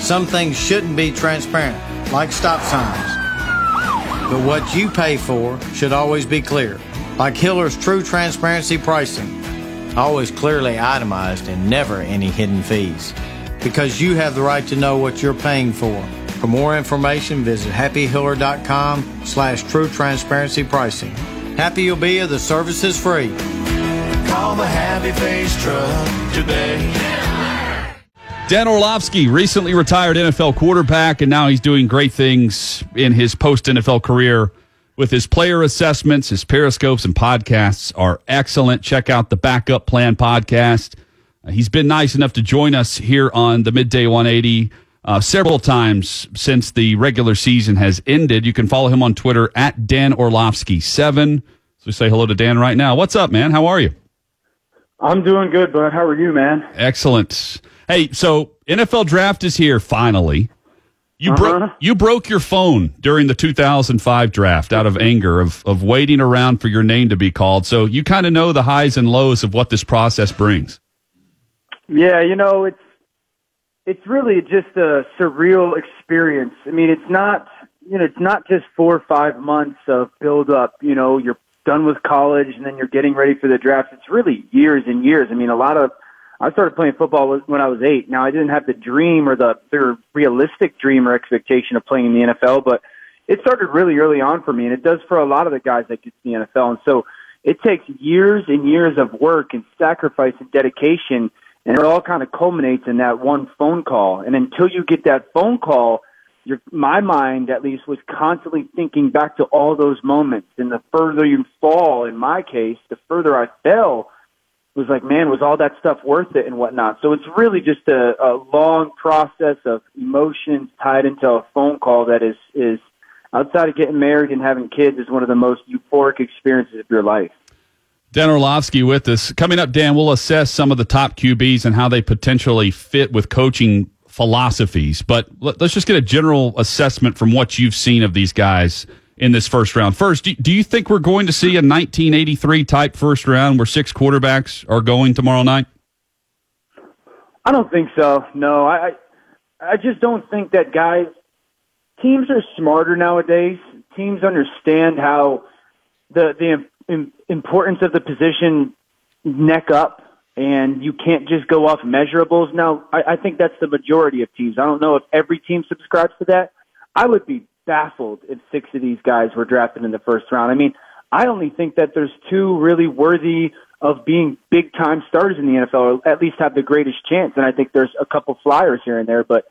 Some things shouldn't be transparent, like stop signs. But what you pay for should always be clear, like Hiller's True Transparency Pricing. Always clearly itemized and never any hidden fees. Because you have the right to know what you're paying for. For more information, visit happyhiller.com/true transparency pricing. Happy you'll be if the service is free. Call the Happy Face Truck today. Dan Orlovsky, recently retired NFL quarterback, and now he's doing great things in his post-NFL career with his player assessments. His periscopes and podcasts are excellent. Check out the Backup Plan podcast. He's been nice enough to join us here on the Midday 180 several times since the regular season has ended. You can follow him on Twitter at Dan Orlovsky7. So say hello to Dan right now. What's up, man? How are you? I'm doing good, bud. How are you, man? Excellent. Hey, so NFL draft is here finally. You broke your phone during the 2005 draft out of anger of waiting around for your name to be called. So you kind of know the highs and lows of what this process brings. Yeah, it's really just a surreal experience. I mean, it's not just 4 or 5 months of build up. You're done with college and then you're getting ready for the draft. It's really years and years. I mean, I started playing football when I was 8. Now, I didn't have the dream or the realistic dream or expectation of playing in the NFL, but it started really early on for me, and it does for a lot of the guys that get to the NFL. And so it takes years and years of work and sacrifice and dedication, and it all kind of culminates in that one phone call. And until you get that phone call, my mind, at least, was constantly thinking back to all those moments. And the further you fall, in my case, the further I fell, was like, man, was all that stuff worth it and whatnot? So it's really just a long process of emotions tied into a phone call that is outside of getting married and having kids, is one of the most euphoric experiences of your life. Dan Orlovsky with us. Coming up, Dan, we'll assess some of the top QBs and how they potentially fit with coaching philosophies. But let's just get a general assessment from what you've seen of these guys in this first round. First, do you think we're going to see a 1983 type first round where 6 quarterbacks are going tomorrow night? I don't think so. No, I just don't think that teams are smarter nowadays. Teams understand how the importance of the position neck up, and you can't just go off measurables. Now, I think that's the majority of teams. I don't know if every team subscribes to that. I would be baffled if 6 of these guys were drafted in the first round. I mean, I only think that there's 2 really worthy of being big-time starters in the NFL, or at least have the greatest chance. And I think there's a couple flyers here and there. But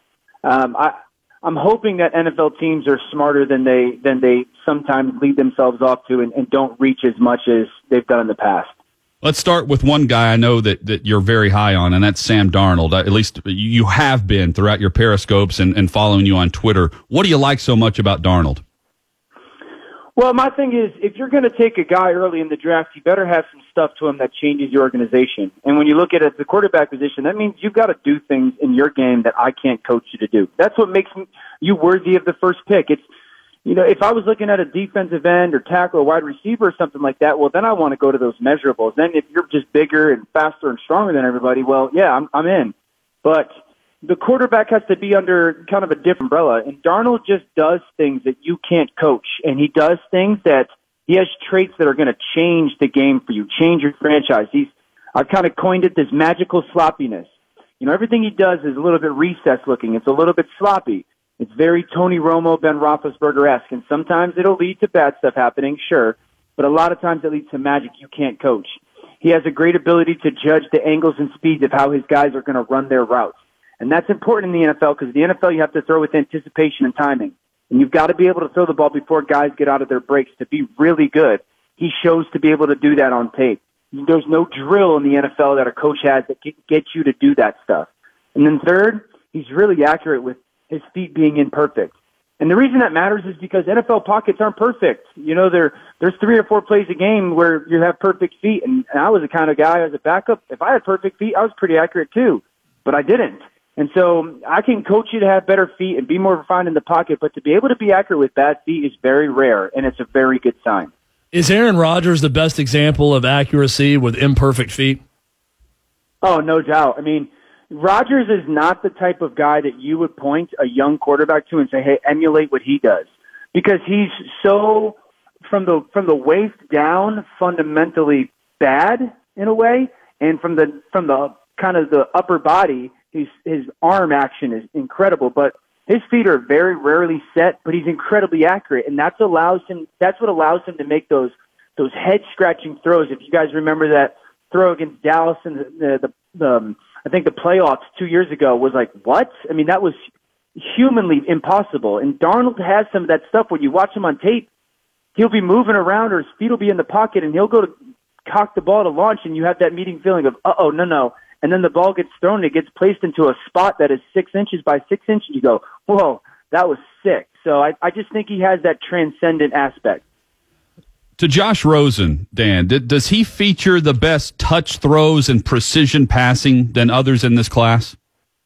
I'm hoping that NFL teams are smarter than they sometimes lead themselves off to, and don't reach as much as they've done in the past. Let's start with one guy I know that you're very high on, and that's Sam Darnold. At least you have been throughout your periscopes and following you on Twitter. What do you like so much about Darnold? Well, my thing is, if you're going to take a guy early in the draft, you better have some stuff to him that changes your organization. And when you look at it, the quarterback position, that means you've got to do things in your game that I can't coach you to do. That's what makes you worthy of the first pick. It's, if I was looking at a defensive end or tackle or wide receiver or something like that, well, then I want to go to those measurables. Then if you're just bigger and faster and stronger than everybody, well, yeah, I'm in. But the quarterback has to be under kind of a different umbrella. And Darnold just does things that you can't coach. And he does things that he has traits that are going to change the game for you, change your franchise. I've kind of coined it this magical sloppiness. Everything he does is a little bit recessed looking. It's a little bit sloppy. It's very Tony Romo, Ben Roethlisberger-esque, and sometimes it'll lead to bad stuff happening, sure, but a lot of times it leads to magic you can't coach. He has a great ability to judge the angles and speeds of how his guys are going to run their routes, and that's important in the NFL because the NFL you have to throw with anticipation and timing, and you've got to be able to throw the ball before guys get out of their breaks to be really good. He shows to be able to do that on tape. There's no drill in the NFL that a coach has that can get you to do that stuff. And then third, he's really accurate with his feet being imperfect. And the reason that matters is because NFL pockets aren't perfect. There's 3 or 4 plays a game where you have perfect feet. And I was the kind of guy as a backup, if I had perfect feet, I was pretty accurate too. But I didn't. And so I can coach you to have better feet and be more refined in the pocket, but to be able to be accurate with bad feet is very rare, and it's a very good sign. Is Aaron Rodgers the best example of accuracy with imperfect feet? Oh, no doubt. I mean, Rodgers is not the type of guy that you would point a young quarterback to and say, hey, emulate what he does. Because he's so, from the waist down, fundamentally bad in a way, and from the kind of the upper body, his arm action is incredible, but his feet are very rarely set, but he's incredibly accurate, and that's what allows him to make those head scratching throws. If you guys remember that throw against Dallas in the I think the playoffs 2 years ago was like, what? I mean, that was humanly impossible. And Darnold has some of that stuff. When you watch him on tape, he'll be moving around or his feet will be in the pocket and he'll go to cock the ball to launch and you have that meeting feeling of, no. And then the ball gets thrown and it gets placed into a spot that is 6 inches by 6 inches. You go, whoa, that was sick. So I just think he has that transcendent aspect. To Josh Rosen, Dan, does he feature the best touch throws and precision passing than others in this class?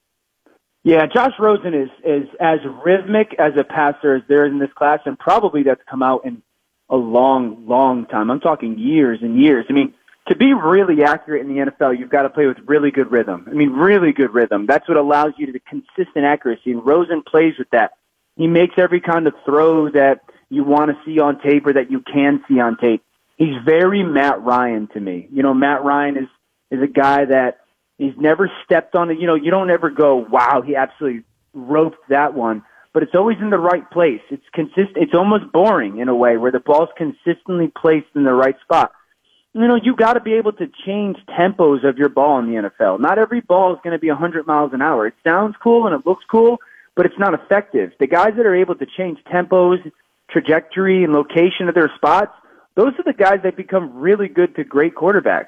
Yeah, Josh Rosen is as rhythmic as a passer as there is in this class, and probably that's come out in a long, long time. I'm talking years and years. I mean, to be really accurate in the NFL, you've got to play with really good rhythm. I mean, really good rhythm. That's what allows you to the consistent accuracy, and Rosen plays with that. He makes every kind of throw that you want to see on tape or that you can see on tape. He's very Matt Ryan to me. You know, Matt Ryan is a guy that he's never stepped on it. You know, you don't ever go, wow, he absolutely roped that one. But it's always in the right place. It's consistent. It's almost boring in a way where the ball's consistently placed in the right spot. You know, you got to be able to change tempos of your ball in the NFL. Not every ball is going to be 100 miles an hour. It sounds cool and it looks cool, but it's not effective. The guys that are able to change tempos, trajectory, and location of their spots, those are the guys that become really good to great quarterbacks.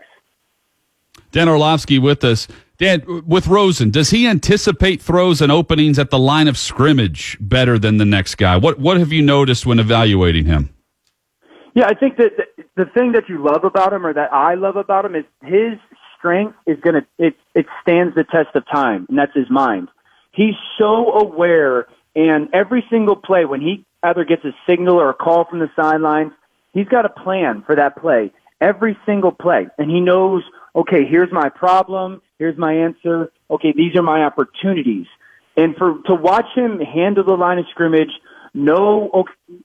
Dan Orlovsky with us. Dan, with Rosen, does he anticipate throws and openings at the line of scrimmage better than the next guy? What have you noticed when evaluating him? Yeah, I think that the thing that you love about him, or that I love about him, is his strength is it stands the test of time, and that's his mind. He's so aware, and every single play, when he either gets a signal or a call from the sidelines, he's got a plan for that play, every single play. And he knows, okay, here's my problem, here's my answer, okay, these are my opportunities. And to watch him handle the line of scrimmage, know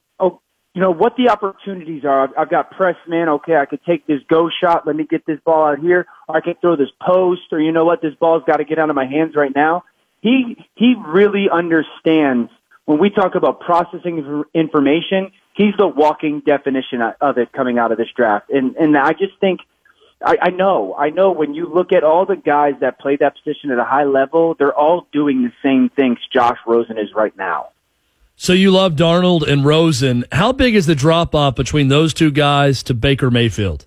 what the opportunities are. I've got press man, okay, I could take this go shot, let me get this ball out here, or I could throw this post, or you know what, this ball's got to get out of my hands right now. He really understands. When we talk about processing information, he's the walking definition of it coming out of this draft. And I just think, I know when you look at all the guys that play that position at a high level, they're all doing the same things Josh Rosen is right now. So you love Darnold and Rosen. How big is the drop-off between those two guys to Baker Mayfield?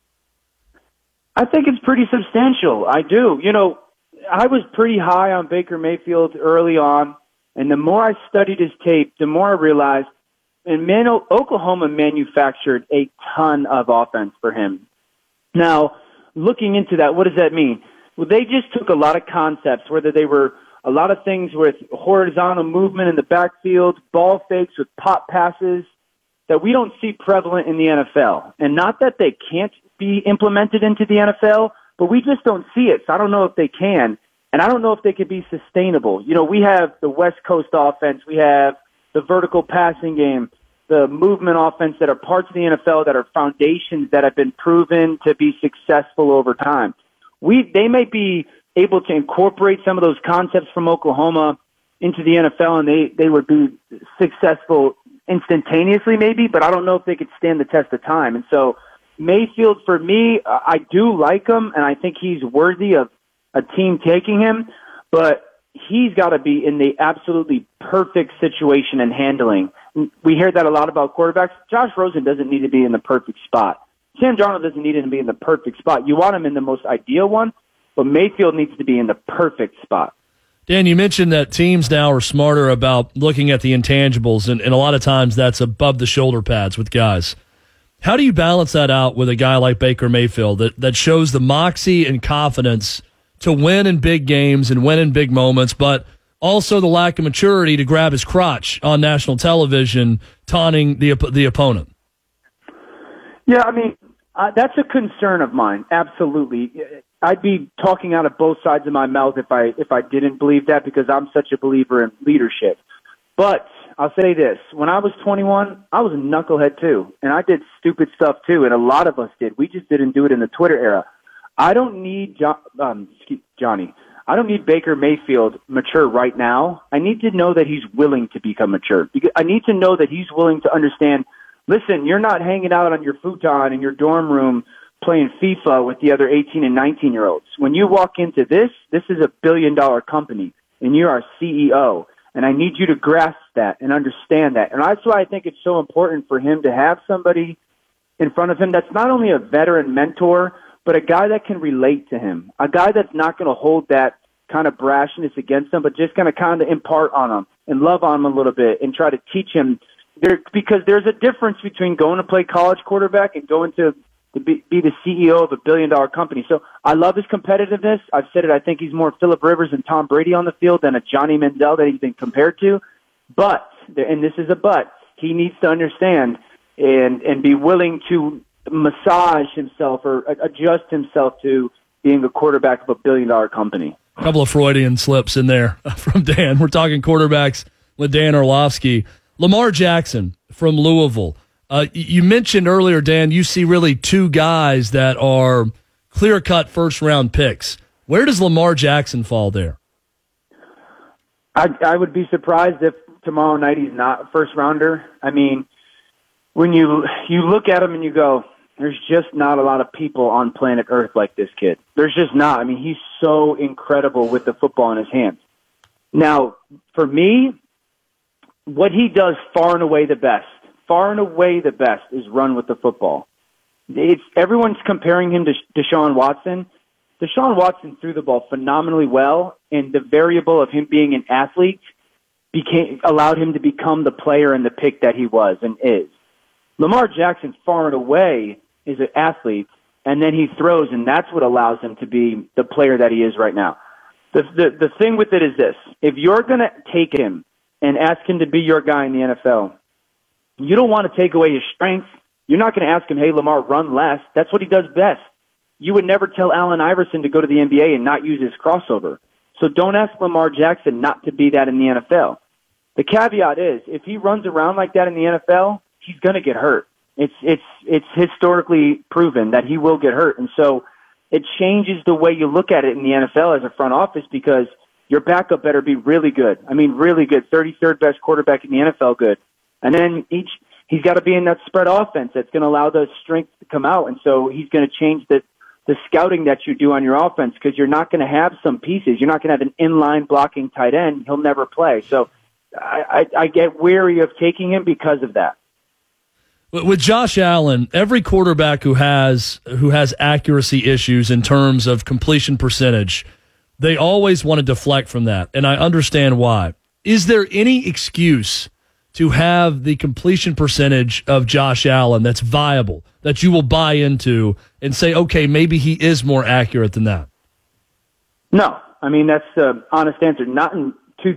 I think it's pretty substantial. I do. You know, I was pretty high on Baker Mayfield early on. And the more I studied his tape, the more I realized, and Oklahoma manufactured a ton of offense for him. Now, looking into that, what does that mean? Well, they just took a lot of concepts, whether they were a lot of things with horizontal movement in the backfield, ball fakes with pop passes that we don't see prevalent in the NFL. And not that they can't be implemented into the NFL, but we just don't see it. So I don't know if they can. And I don't know if they could be sustainable. You know, we have the West Coast offense. We have the vertical passing game, the movement offense that are parts of the NFL that are foundations that have been proven to be successful over time. They may be able to incorporate some of those concepts from Oklahoma into the NFL, and they would be successful instantaneously maybe, but I don't know if they could stand the test of time. And so Mayfield, for me, I do like him, and I think he's worthy of a team taking him, but he's got to be in the absolutely perfect situation and handling. We hear that a lot about quarterbacks. Josh Rosen doesn't need to be in the perfect spot. Sam Darnold doesn't need to be in the perfect spot. You want him in the most ideal one, but Mayfield needs to be in the perfect spot. Dan, you mentioned that teams now are smarter about looking at the intangibles, and a lot of times that's above the shoulder pads with guys. How do you balance that out with a guy like Baker Mayfield that shows the moxie and confidence to win in big games and win in big moments, but also the lack of maturity to grab his crotch on national television, taunting the opponent? Yeah, I mean, that's a concern of mine, absolutely. I'd be talking out of both sides of my mouth if I didn't believe that, because I'm such a believer in leadership. But I'll say this: when I was 21, I was a knucklehead too, and I did stupid stuff too, and a lot of us did. We just didn't do it in the Twitter era. I don't need Johnny. I don't need Baker Mayfield mature right now. I need to know that he's willing to become mature. I need to know that he's willing to understand, listen, you're not hanging out on your futon in your dorm room playing FIFA with the other 18 and 19-year-olds. When you walk into this is a billion-dollar company, and you're our CEO, and I need you to grasp that and understand that. And that's why I think it's so important for him to have somebody in front of him that's not only a veteran mentor, but a guy that can relate to him, a guy that's not going to hold that kind of brashness against him, but just going to kind of impart on him and love on him a little bit and try to teach him. Because there's a difference between going to play college quarterback and going to be the CEO of a billion-dollar company. So I love his competitiveness. I've said it. I think he's more Phillip Rivers and Tom Brady on the field than a Johnny Manziel that he's been compared to. But, and this is a but, he needs to understand and be willing to massage himself or adjust himself to being a quarterback of a billion-dollar company. A couple of Freudian slips in there from Dan. We're talking quarterbacks with Dan Orlovsky. Lamar Jackson from Louisville. You mentioned earlier, Dan, you see really two guys that are clear-cut first-round picks. Where does Lamar Jackson fall there? I would be surprised if tomorrow night he's not a first-rounder. I mean, when you look at him and you go, there's just not a lot of people on planet Earth like this kid. There's just not. I mean, he's so incredible with the football in his hands. Now, for me, what he does far and away the best is run with the football. Everyone's comparing him to Deshaun Watson. Deshaun Watson threw the ball phenomenally well, and the variable of him being an athlete allowed him to become the player and the pick that he was and is. Lamar Jackson far and away is an athlete, and then he throws, and that's what allows him to be the player that he is right now. The thing with it is this: if you're going to take him and ask him to be your guy in the NFL, you don't want to take away his strength. You're not going to ask him, hey, Lamar, run less. That's what he does best. You would never tell Allen Iverson to go to the NBA and not use his crossover. So don't ask Lamar Jackson not to be that in the NFL. The caveat is, if he runs around like that in the NFL, he's going to get hurt. It's historically proven that he will get hurt. And so it changes the way you look at it in the NFL as a front office, because your backup better be really good. I mean, really good. 33rd best quarterback in the NFL good. And then he's got to be in that spread offense that's going to allow the strength to come out. And so he's going to change the scouting that you do on your offense, because you're not going to have some pieces. You're not going to have an inline blocking tight end. He'll never play. So I get weary of taking him because of that. With Josh Allen, every quarterback who has accuracy issues in terms of completion percentage, they always want to deflect from that, and I understand why. Is there any excuse to have the completion percentage of Josh Allen that's viable, that you will buy into and say, okay, maybe he is more accurate than that? No. I mean, that's the honest answer. Not in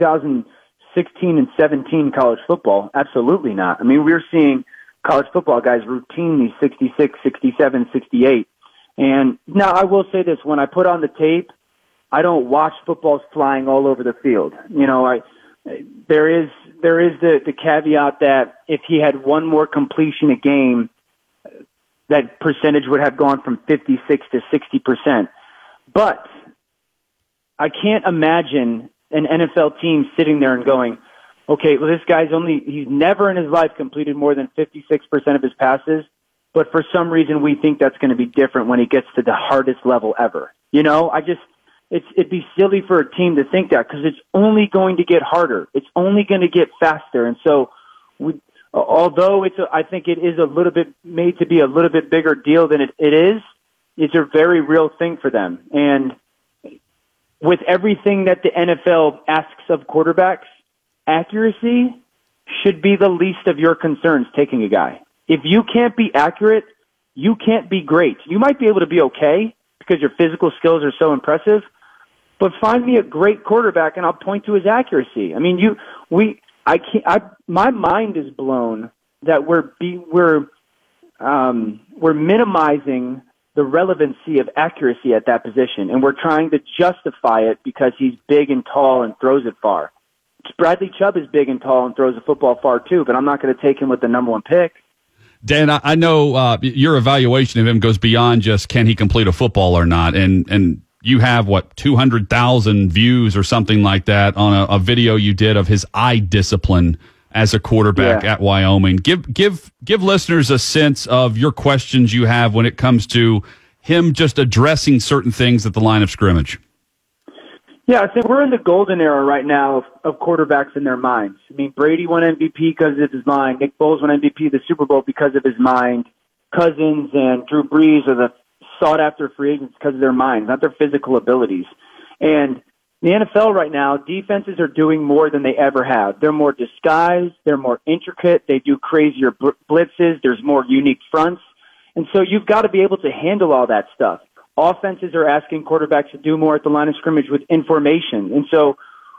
2016 and 17 college football. Absolutely not. I mean, we're seeing college football guys routinely 66, 67, 68. And now I will say this: when I put on the tape, I don't watch footballs flying all over the field. You know, there is the caveat that if he had one more completion a game, that percentage would have gone from 56 to 60%. But I can't imagine an NFL team sitting there and going, okay, well, this guy's he's never in his life completed more than 56% of his passes, but for some reason we think that's going to be different when he gets to the hardest level ever. You know, it'd be silly for a team to think that, because it's only going to get harder. It's only going to get faster. And so although I think it is a little bit made to be a little bit bigger deal than it is, it's a very real thing for them. And with everything that the NFL asks of quarterbacks, accuracy should be the least of your concerns taking a guy. If you can't be accurate, you can't be great. You might be able to be okay because your physical skills are so impressive, but find me a great quarterback and I'll point to his accuracy. I mean, my mind is blown that we're minimizing the relevancy of accuracy at that position, and we're trying to justify it because he's big and tall and throws it far. Bradley Chubb is big and tall and throws the football far too, but I'm not going to take him with the number one pick. Dan, I know your evaluation of him goes beyond just can he complete a football or not, and you have, 200,000 views or something like that on a video you did of his eye discipline as a quarterback at Wyoming. Give listeners a sense of your questions you have when it comes to him just addressing certain things at the line of scrimmage. Yeah, I think we're in the golden era right now of quarterbacks in their minds. I mean, Brady won MVP because of his mind. Nick Foles won MVP of the Super Bowl because of his mind. Cousins and Drew Brees are the sought-after free agents because of their minds, not their physical abilities. And the NFL right now, defenses are doing more than they ever have. They're more disguised. They're more intricate. They do crazier blitzes. There's more unique fronts. And so you've got to be able to handle all that stuff. Offenses are asking quarterbacks to do more at the line of scrimmage with information. And so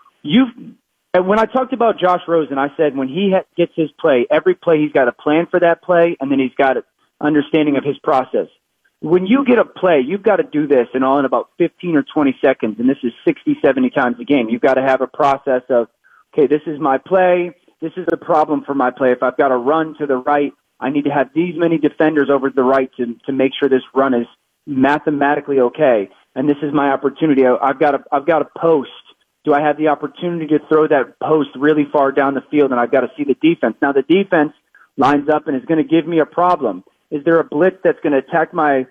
when I talked about Josh Rosen, I said when he gets his play, every play he's got a plan for that play, and then he's got an understanding of his process. When you get a play, you've got to do this in about 15 or 20 seconds, and this is 60, 70 times a game. You've got to have a process of, okay, this is my play. This is the problem for my play. If I've got to run to the right, I need to have these many defenders over to the right to make sure this run is mathematically okay. And this is my opportunity. I've got a post. Do I have the opportunity to throw that post really far down the field? And I've got to see the defense. Now the defense lines up and is going to give me a problem. Is there a blitz that's going to attack my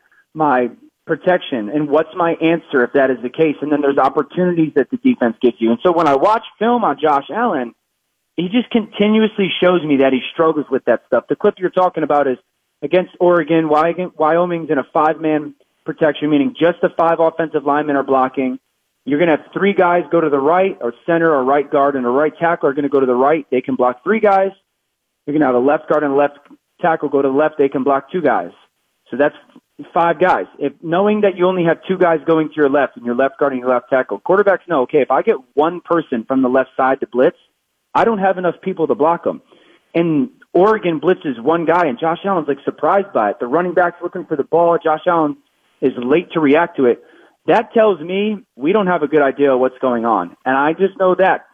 protection? And what's my answer if that is the case? And then there's opportunities that the defense gives you. And so when I watch film on Josh Allen, he just continuously shows me that he struggles with that stuff. The clip you're talking about is against Oregon. Wyoming's in a 5-man protection, meaning just the 5 offensive linemen are blocking. You're going to have 3 guys go to the right, or center, or right guard, and a right tackle are going to go to the right. They can block 3 guys. You're going to have a left guard and a left tackle go to the left. They can block 2 guys. So that's 5 guys. Knowing that you only have 2 guys going to your left and your left guard and your left tackle, quarterbacks know, okay, if I get one person from the left side to blitz, I don't have enough people to block them. And Oregon blitzes 1 guy, and Josh Allen's surprised by it. The running back's looking for the ball. Josh Allen is late to react to it. That tells me we don't have a good idea of what's going on. And I just know that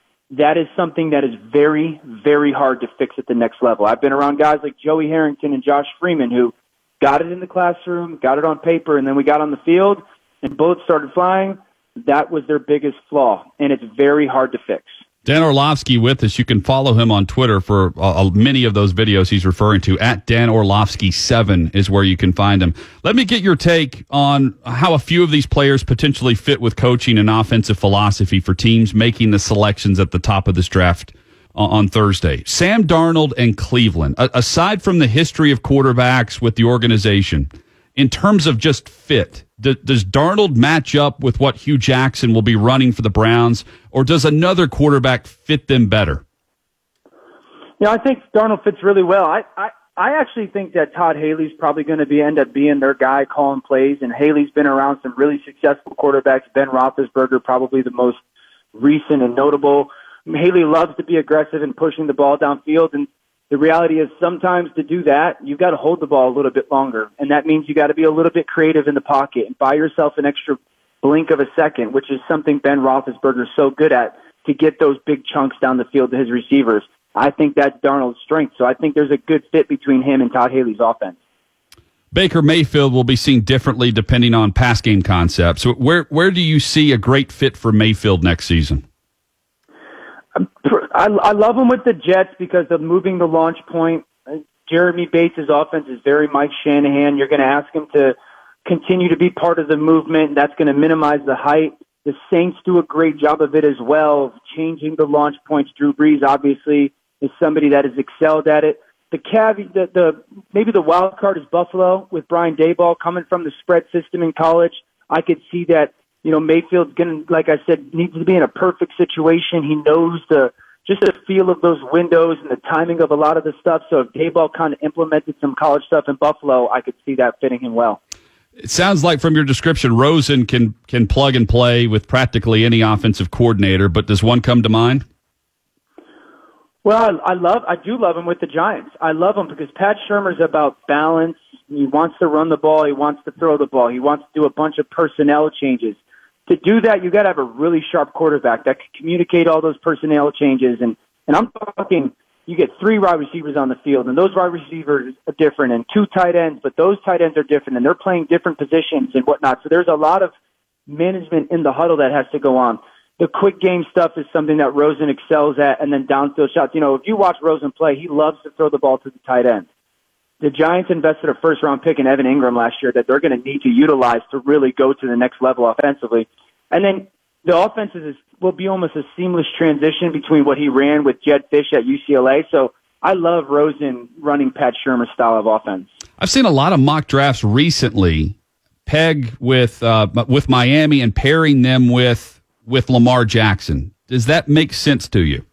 is something that is very, very hard to fix at the next level. I've been around guys like Joey Harrington and Josh Freeman who got it in the classroom, got it on paper, and then we got on the field and bullets started flying. That was their biggest flaw, and it's very hard to fix. Dan Orlovsky with us. You can follow him on Twitter for many of those videos he's referring to. At Dan Orlovsky 7 is where you can find him. Let me get your take on how a few of these players potentially fit with coaching and offensive philosophy for teams making the selections at the top of this draft on Thursday. Sam Darnold and Cleveland, aside from the history of quarterbacks with the organization, in terms of just fit, does Darnold match up with what Hugh Jackson will be running for the Browns, or does another quarterback fit them better? Yeah, I think Darnold fits really well. I actually think that Todd Haley's probably going to end up being their guy calling plays, and Haley's been around some really successful quarterbacks. Ben Roethlisberger, probably the most recent and notable. Haley loves to be aggressive and pushing the ball downfield, and the reality is sometimes to do that, you've got to hold the ball a little bit longer, and that means you got to be a little bit creative in the pocket and buy yourself an extra blink of a second, which is something Ben Roethlisberger is so good at, to get those big chunks down the field to his receivers. I think that's Darnold's strength, so I think there's a good fit between him and Todd Haley's offense. Baker Mayfield will be seen differently depending on pass game concepts. So where do you see a great fit for Mayfield next season? I love him with the Jets because of moving the launch point. Jeremy Bates' offense is very Mike Shanahan. You're going to ask him to continue to be part of the movement. That's going to minimize the height. The Saints do a great job of it as well, changing the launch points. Drew Brees, obviously, is somebody that has excelled at it. Maybe the wild card is Buffalo with Brian Daboll coming from the spread system in college. I could see that, Mayfield's going to, like I said, needs to be in a perfect situation. He knows the feel of those windows and the timing of a lot of the stuff. So if Daboll kind of implemented some college stuff in Buffalo, I could see that fitting him well. It sounds like from your description, Rosen can plug and play with practically any offensive coordinator, but does one come to mind? Well, I do love him with the Giants. I love him because Pat Shurmur's about balance, He wants to run the ball. He wants to throw the ball. He wants to do a bunch of personnel changes. To do that, you got to have a really sharp quarterback that can communicate all those personnel changes. And I'm talking, you get 3 wide receivers on the field, and those wide receivers are different, and 2 tight ends, but those tight ends are different, and they're playing different positions and whatnot. So there's a lot of management in the huddle that has to go on. The quick game stuff is something that Rosen excels at, and then downfield shots. You know, if you watch Rosen play, he loves to throw the ball to the tight end. The Giants invested a first-round pick in Evan Ingram last year that they're going to need to utilize to really go to the next level offensively. And then the offense will be almost a seamless transition between what he ran with Jed Fish at UCLA. So I love Rosen running Pat Shurmur's style of offense. I've seen a lot of mock drafts recently peg with Miami and pairing them with Lamar Jackson. Does that make sense to you?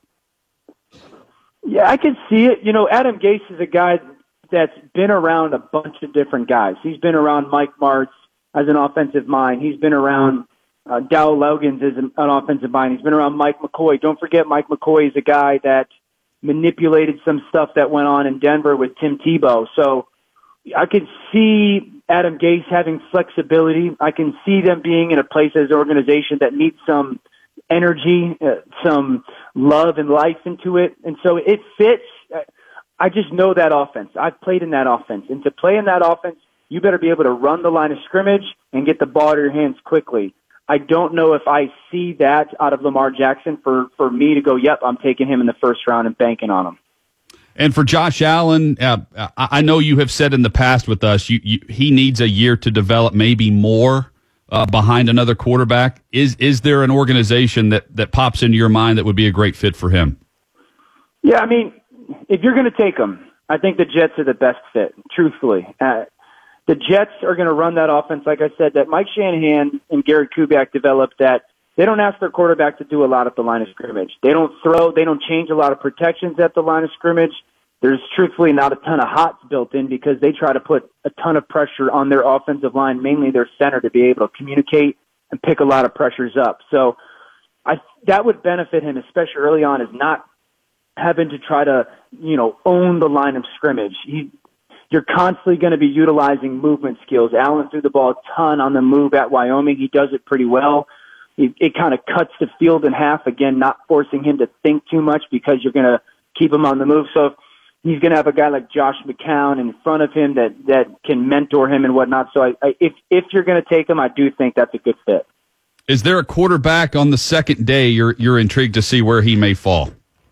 Yeah, I can see it. You know, Adam Gase is a guy that's been around a bunch of different guys. He's been around Mike Martz as an offensive mind. He's been around Dow Logans as an offensive mind. He's been around Mike McCoy. Don't forget, Mike McCoy is a guy that manipulated some stuff that went on in Denver with Tim Tebow. So I could see Adam Gase having flexibility. I can see them being in a place as an organization that needs some energy, some love and life into it. And so it fits. I just know that offense. I've played in that offense. And to play in that offense, you better be able to run the line of scrimmage and get the ball to your hands quickly. I don't know if I see that out of Lamar Jackson for me to go, yep, I'm taking him in the first round and banking on him. And for Josh Allen, I know you have said in the past with us, he needs a year to develop, maybe more behind another quarterback. Is there an organization that pops into your mind that would be a great fit for him? Yeah, I mean, if you're going to take him, I think the Jets are the best fit, truthfully. The Jets are going to run that offense, like I said, that Mike Shanahan and Gary Kubiak developed, that they don't ask their quarterback to do a lot at the line of scrimmage. They don't throw. They don't change a lot of protections at the line of scrimmage. There's truthfully not a ton of hots built in because they try to put a ton of pressure on their offensive line, mainly their center, to be able to communicate and pick a lot of pressures up. So that would benefit him, especially early on, is not having to try to, own the line of scrimmage. You're constantly going to be utilizing movement skills. Allen threw the ball a ton on the move at Wyoming. He does it pretty well. It kind of cuts the field in half, again, not forcing him to think too much because you're going to keep him on the move. So he's going to have a guy like Josh McCown in front of him that can mentor him and whatnot. So if you're going to take him, I do think that's a good fit. Is there a quarterback on the second day you're intrigued to see where he may fall?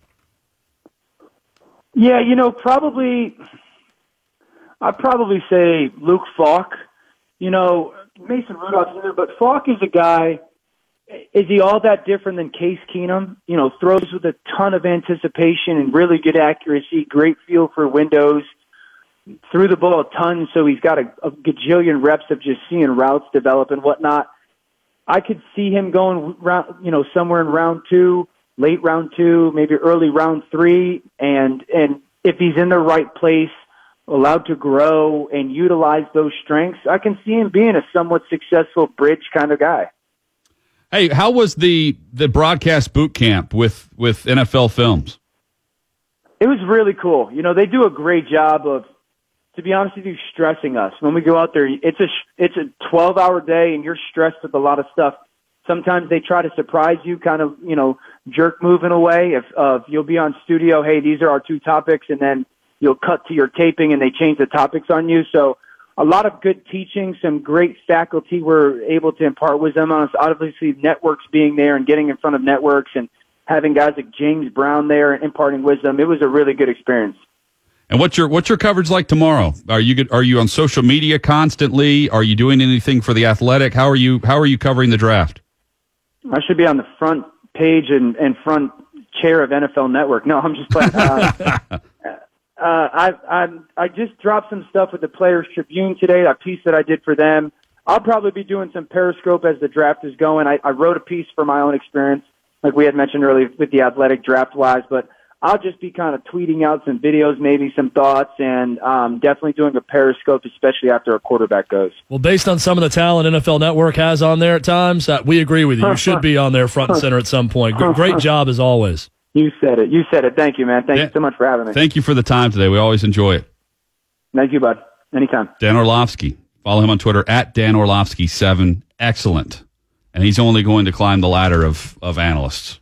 Yeah, probably I'd probably say Luke Falk. Mason Rudolph's in there, but Falk is a guy. Is he all that different than Case Keenum? Throws with a ton of anticipation and really good accuracy, great feel for windows, threw the ball a ton, so he's got a gajillion reps of just seeing routes develop and whatnot. I could see him going somewhere in round 2, late round 2, maybe early round 3, and if he's in the right place, allowed to grow and utilize those strengths, I can see him being a somewhat successful bridge kind of guy. Hey, how was the broadcast boot camp with NFL Films? It was really cool. They do a great job of, to be honest with you, stressing us. When we go out there, it's a 12-hour day and you're stressed with a lot of stuff. Sometimes they try to surprise you, kind of, jerk move in a way. If you'll be on studio, hey, these are our 2 topics, and then you'll cut to your taping and they change the topics on you. So a lot of good teaching, some great faculty were able to impart wisdom on us. Obviously, networks being there and getting in front of networks and having guys like James Brown there and imparting wisdom. It was a really good experience. And what's your coverage like tomorrow? Are you on social media constantly? Are you doing anything for The Athletic? How are you covering the draft? I should be on the front page and front chair of NFL Network. No, I'm just playing. I just dropped some stuff with the Players Tribune today, a piece that I did for them. I'll probably be doing some Periscope as the draft is going. I wrote a piece for my own experience, like we had mentioned earlier with The Athletic draft-wise, but I'll just be kind of tweeting out some videos, maybe some thoughts, and definitely doing a Periscope, especially after a quarterback goes. Well, based on some of the talent NFL Network has on there at times, we agree with you. You should be on there front and center at some point. Great job as always. You said it. Thank you, man. Thank you so much for having me. Thank you for the time today. We always enjoy it. Thank you, bud. Anytime. Dan Orlovsky. Follow him on Twitter at Dan Orlovsky7. Excellent. And he's only going to climb the ladder of analysts.